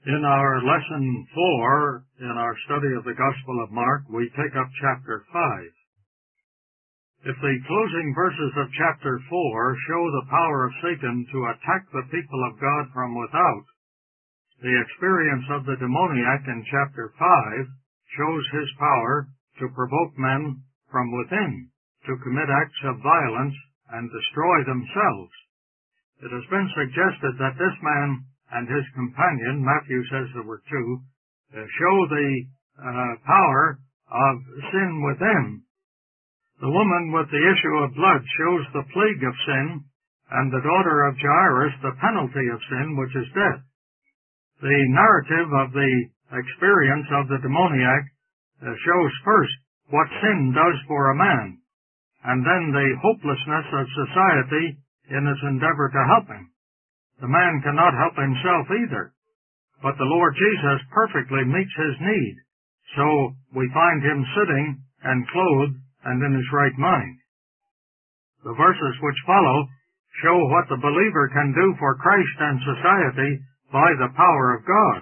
In our lesson 4, in our study of the Gospel of Mark, we take up chapter 5. If the closing verses of chapter 4 show the power of Satan to attack the people of God from without, the experience of the demoniac in chapter 5 shows his power to provoke men from within to commit acts of violence and destroy themselves. It has been suggested that this man and his companion, Matthew says there were two, show the power of sin within. The woman with the issue of blood shows the plague of sin, and the daughter of Jairus the penalty of sin, which is death. The narrative of the experience of the demoniac shows first what sin does for a man, and then the hopelessness of society in its endeavor to help him. The man cannot help himself either, but the Lord Jesus perfectly meets his need, so we find him sitting and clothed and in his right mind. The verses which follow show what the believer can do for Christ and society by the power of God.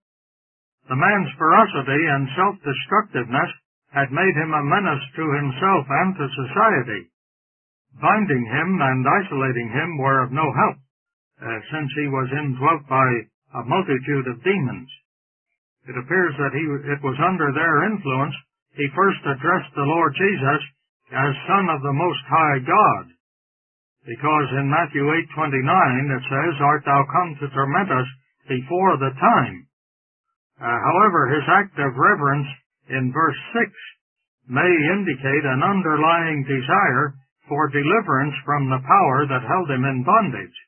The man's ferocity and self-destructiveness had made him a menace to himself and to society. Binding him and isolating him were of no help, since he was indwelt by a multitude of demons. It appears that it was under their influence he first addressed the Lord Jesus as Son of the Most High God, because in Matthew 8:29 it says, "Art thou come to torment us before the time?" However, his act of reverence in verse 6 may indicate an underlying desire for deliverance from the power that held him in bondage.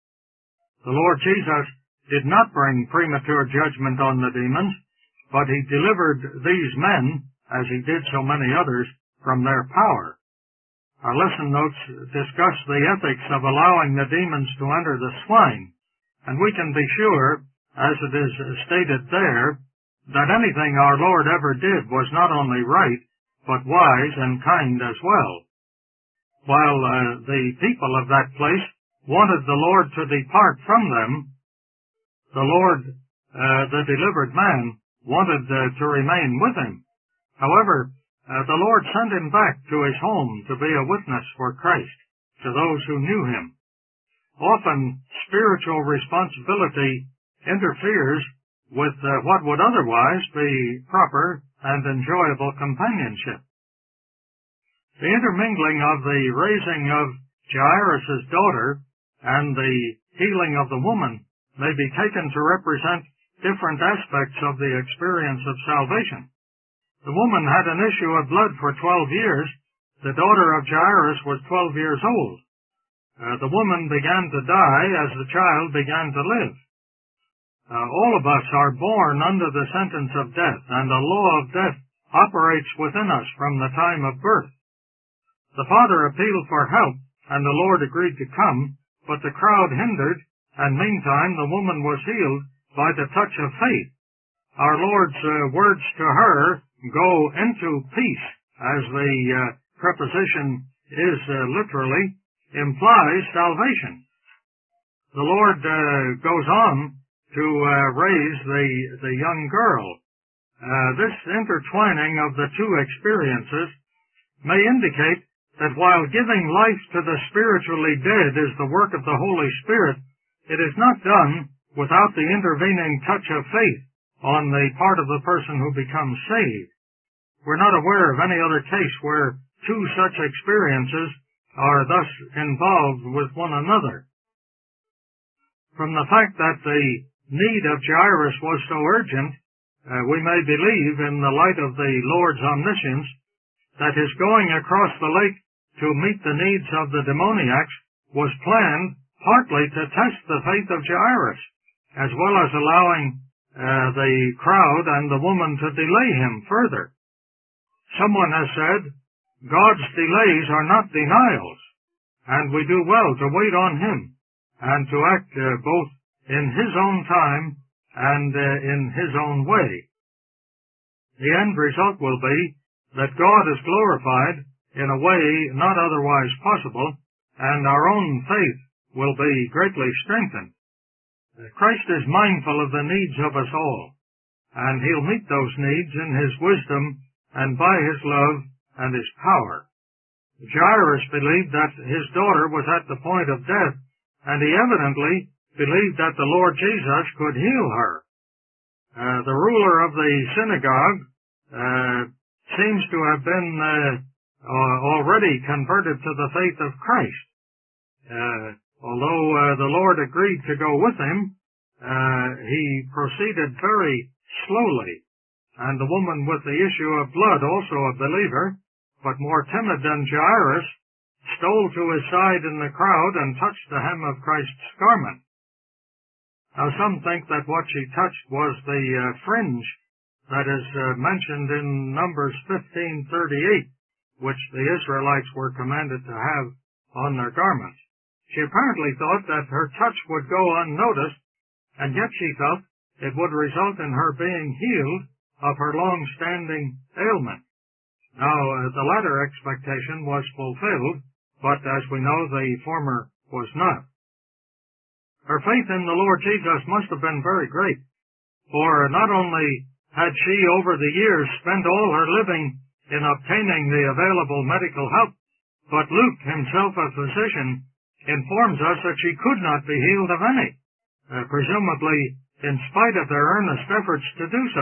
The Lord Jesus did not bring premature judgment on the demons, but he delivered these men, as he did so many others, from their power. Our lesson notes discuss the ethics of allowing the demons to enter the swine, and we can be sure, as it is stated there, that anything our Lord ever did was not only right, but wise and kind as well. While the people of that place wanted the Lord to depart from them, the Lord, the delivered man, wanted to remain with him. However, the Lord sent him back to his home to be a witness for Christ to those who knew him. Often, spiritual responsibility interferes with what would otherwise be proper and enjoyable companionship. The intermingling of the raising of Jairus' daughter and the healing of the woman may be taken to represent different aspects of the experience of salvation. The woman had an issue of blood for 12 years. The daughter of Jairus was 12 years old. The woman began to die as the child began to live. All of us are born under the sentence of death, and the law of death operates within us from the time of birth. The father appealed for help, and the Lord agreed to come, but the crowd hindered, and meantime the woman was healed by the touch of faith. Our Lord's words to her, "Go into peace," as the preposition is literally, implies salvation. The Lord goes on to raise the young girl. This intertwining of the two experiences may indicate that while giving life to the spiritually dead is the work of the Holy Spirit, it is not done without the intervening touch of faith on the part of the person who becomes saved. We're not aware of any other case where two such experiences are thus involved with one another. From the fact that the need of Jairus was so urgent, we may believe, in the light of the Lord's omniscience, that his going across the lake to meet the needs of the demoniacs was planned partly to test the faith of Jairus, as well as allowing the crowd and the woman to delay him further. Someone has said, God's delays are not denials, and we do well to wait on him and to act both in his own time and in his own way. The end result will be that God is glorified in a way not otherwise possible, and our own faith will be greatly strengthened. Christ is mindful of the needs of us all, and He'll meet those needs in His wisdom and by His love and His power. Jairus believed that his daughter was at the point of death, and he evidently believed that the Lord Jesus could heal her. The ruler of the synagogue seems to have been already converted to the faith of Christ. Although the Lord agreed to go with him, he proceeded very slowly. And the woman with the issue of blood, also a believer, but more timid than Jairus, stole to his side in the crowd and touched the hem of Christ's garment. Now some think that what she touched was the fringe that is mentioned in Numbers 15:38, which the Israelites were commanded to have on their garments. She apparently thought that her touch would go unnoticed, and yet she felt it would result in her being healed of her long-standing ailment. Now, the latter expectation was fulfilled, but as we know, the former was not. Her faith in the Lord Jesus must have been very great, for not only had she over the years spent all her living in obtaining the available medical help, but Luke, himself a physician, informs us that she could not be healed of any, presumably in spite of their earnest efforts to do so.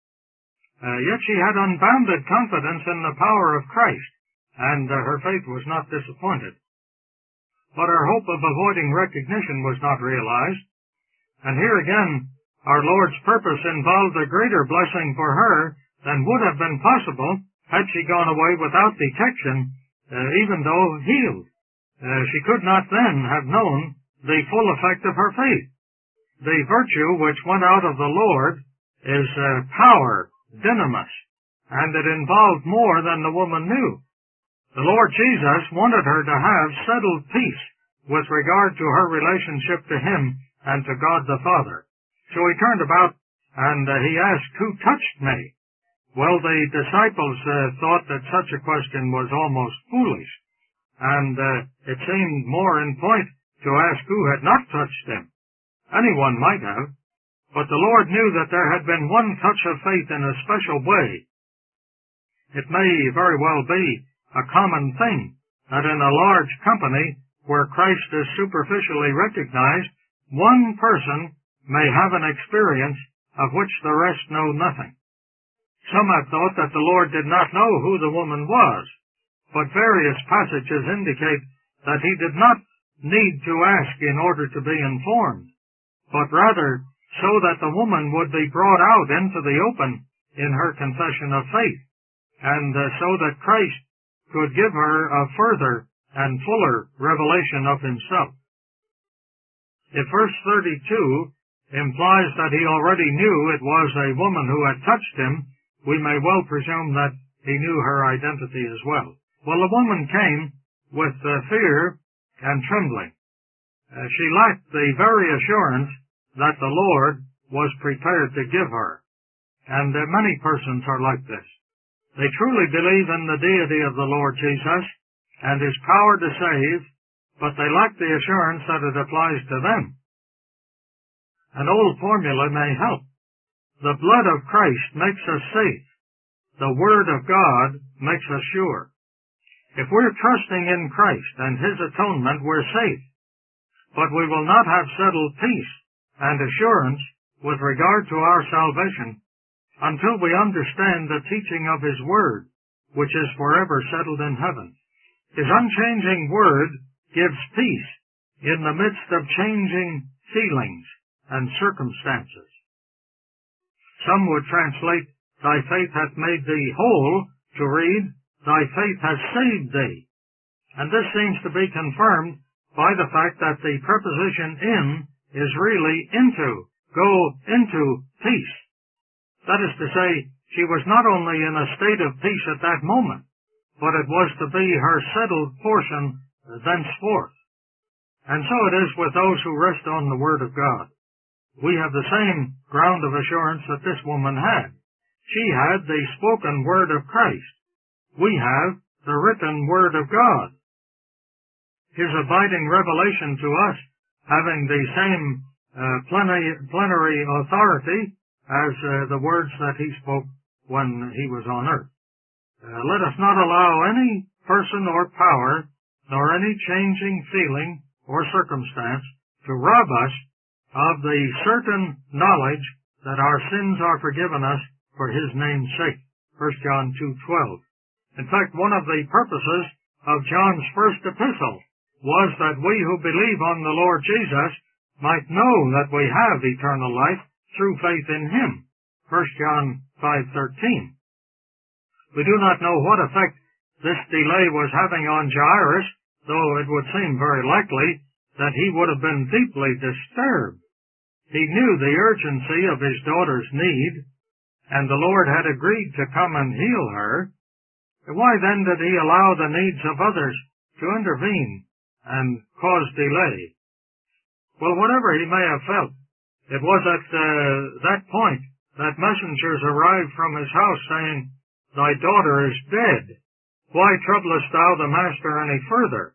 Yet she had unbounded confidence in the power of Christ, and her faith was not disappointed. But her hope of avoiding recognition was not realized, and here again our Lord's purpose involved a greater blessing for her than would have been possible had she gone away without detection, even though healed. She could not then have known the full effect of her faith. The virtue which went out of the Lord is power, dynamis, and it involved more than the woman knew. The Lord Jesus wanted her to have settled peace with regard to her relationship to Him and to God the Father. So He turned about and He asked, "Who touched me?" Well, the disciples thought that such a question was almost foolish, and it seemed more in point to ask who had not touched Him. Anyone might have, but the Lord knew that there had been one touch of faith in a special way. It may very well be a common thing that in a large company where Christ is superficially recognized, one person may have an experience of which the rest know nothing. Some have thought that the Lord did not know who the woman was, but various passages indicate that He did not need to ask in order to be informed, but rather so that the woman would be brought out into the open in her confession of faith, and so that Christ could give her a further and fuller revelation of Himself. If verse 32 implies that He already knew it was a woman who had touched Him, we may well presume that He knew her identity as well. Well, the woman came with fear and trembling. She lacked the very assurance that the Lord was prepared to give her. And many persons are like this. They truly believe in the deity of the Lord Jesus and His power to save, but they lack the assurance that it applies to them. An old formula may help. The blood of Christ makes us safe. The Word of God makes us sure. If we're trusting in Christ and His atonement, we're safe. But we will not have settled peace and assurance with regard to our salvation until we understand the teaching of His Word, which is forever settled in heaven. His unchanging Word gives peace in the midst of changing feelings and circumstances. Some would translate, "Thy faith hath made thee whole," to read, "Thy faith has saved thee." And this seems to be confirmed by the fact that the preposition "in" is really into, go into peace. That is to say, she was not only in a state of peace at that moment, but it was to be her settled portion thenceforth. And so it is with those who rest on the Word of God. We have the same ground of assurance that this woman had. She had the spoken Word of Christ. We have the written Word of God. His abiding revelation to us, having the same plenary authority as the words that he spoke when he was on earth. Let us not allow any person or power, nor any changing feeling or circumstance to rob us of the certain knowledge that our sins are forgiven us for his name's sake. 1 John 2:12. In fact, one of the purposes of John's first epistle was that we who believe on the Lord Jesus might know that we have eternal life through faith in him. 1 John 5:13. We do not know what effect this delay was having on Jairus, though it would seem very likely that he would have been deeply disturbed. He knew the urgency of his daughter's need, and the Lord had agreed to come and heal her. Why then did he allow the needs of others to intervene and cause delay? Well, whatever he may have felt, it was at that point that messengers arrived from his house saying, "Thy daughter is dead. Why troublest thou the master any further?"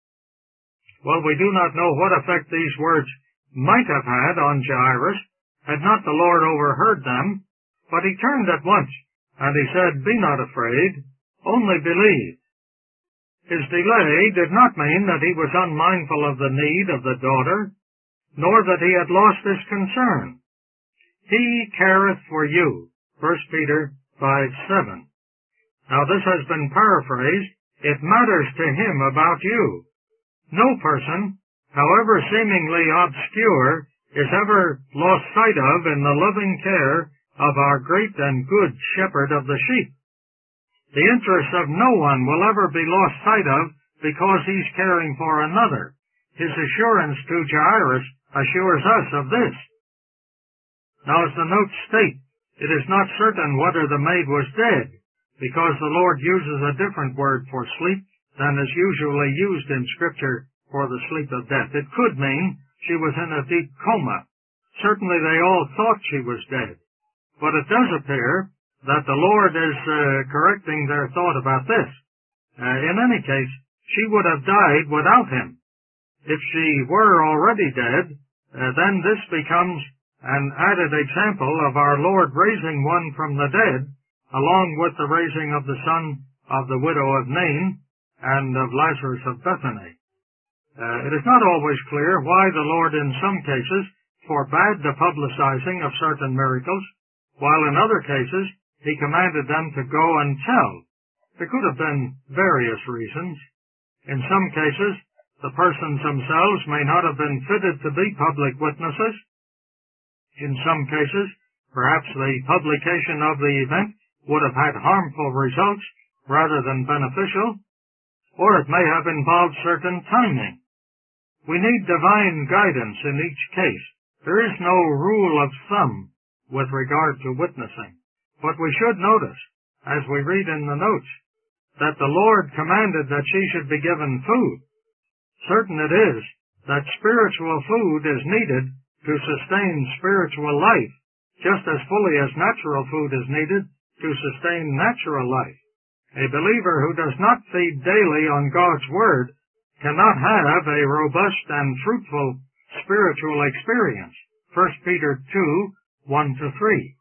Well, we do not know what effect these words might have had on Jairus had not the Lord overheard them, but he turned at once, and he said, "Be not afraid, only believe." His delay did not mean that he was unmindful of the need of the daughter, nor that he had lost his concern. He careth for you, 1 Peter 5:7. Now this has been paraphrased, it matters to him about you. No person, however seemingly obscure, is ever lost sight of in the loving care of our great and good shepherd of the sheep. The interests of no one will ever be lost sight of because he's caring for another. His assurance to Jairus assures us of this. Now, as the notes state, it is not certain whether the maid was dead, because the Lord uses a different word for sleep than is usually used in Scripture for the sleep of death. It could mean she was in a deep coma. Certainly they all thought she was dead. But it does appear that the Lord is correcting their thought about this. In any case, she would have died without him. If she were already dead, then this becomes an added example of our Lord raising one from the dead, along with the raising of the son of the widow of Nain and of Lazarus of Bethany. It is not always clear why the Lord in some cases forbade the publicizing of certain miracles, while in other cases he commanded them to go and tell. There could have been various reasons. In some cases, the persons themselves may not have been fitted to be public witnesses. In some cases, perhaps the publication of the event would have had harmful results rather than beneficial, or it may have involved certain timing. We need divine guidance in each case. There is no rule of thumb with regard to witnessing. But we should notice, as we read in the notes, that the Lord commanded that she should be given food. Certain it is that spiritual food is needed to sustain spiritual life, just as fully as natural food is needed to sustain natural life. A believer who does not feed daily on God's Word cannot have a robust and fruitful spiritual experience. 1 Peter 2:1-3.